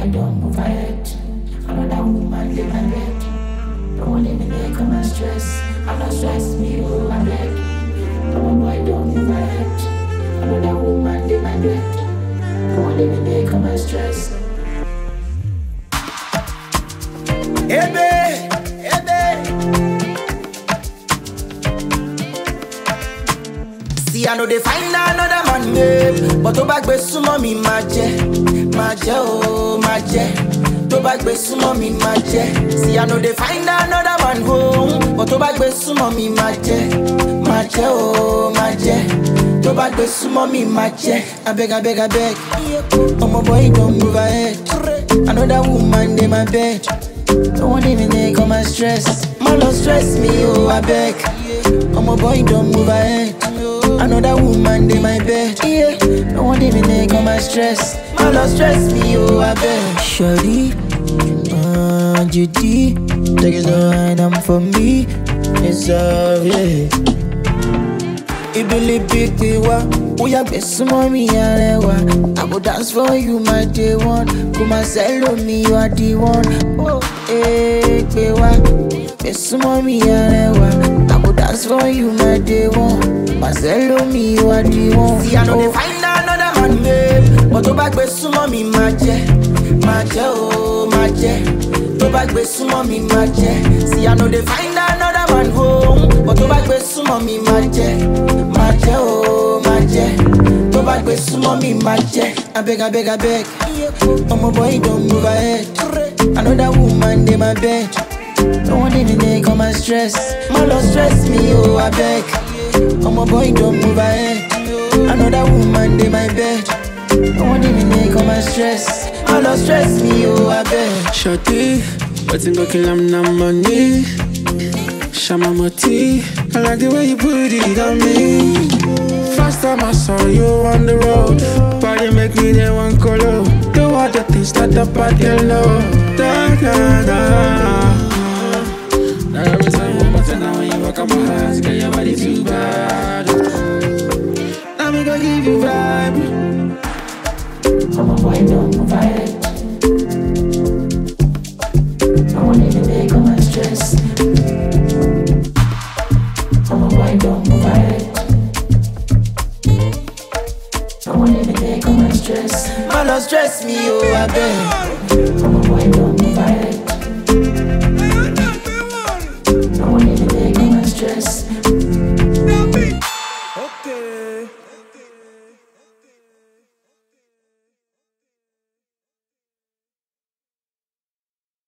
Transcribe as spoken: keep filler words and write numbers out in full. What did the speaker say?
boy don't move ahead. Another woman in my bed. Don't want me to come and stress. I'm not stress me, oh I beg. Come boy don't move ahead. Another woman in my bed. Don't want me to come and stress. Hey babe, hey babe. See I know they find another man, babe. But to back be sumo mi ma je, ma je oh ma je. To back be sumo mi ma je. See I know they find another man home. But to back be sumo mi ma je, ma je oh ma je. To back be sumo mi ma je. I beg, I beg, I beg. Oh my boy don't move ahead. Another woman in my bed. Don't want even they come and stress. Man don't stress me, oh I beg. Oh my boy don't move ahead. Another woman in my bed. Yeah. Don't want even they come and stress. Man don't stress me, oh I beg. Shawty, uh, Judy, take it on them for me. It's uh yeah. Ibili big day wa, oh yeah, best mommy arewa. I go dance for you, my day one. Come and sell me, you are the one. Oh, eh, bewa, best mommy arewa. I go dance for you, my day one. My sell me, you are the one. See, I know they find another man, babe. But to back best mommy, my je, my je, oh, my je. To back best mommy, my je. See, I know they find another man home. But to back best mommy, my je. Maje, oh, maje. To back with some mommy, maje. I beg, I beg, I beg. Oh, my boy, don't move ahead. Another woman in my bed. Don't want even they come and stress. Man, don't stress me, oh, I beg. Oh, my boy, don't move ahead. Another woman in my bed. Don't want even they come and stress. Man, don't stress me, oh, I beg. Shawty, what's in go kill am na money? Shama Moti, I like the way you put it on me. First time I saw you on the road, body make me the one color. The water things that the body low. Da da da. Now every time I'm out now when you walk on my house, get your body too bad. Now me gonna give you vibe. I'm a boy don't move ahead. Don't want even they come and stress. Don't move ahead. Don't want even they come and stress. Man, don't stress me, oh, I beg. I'm a boy, don't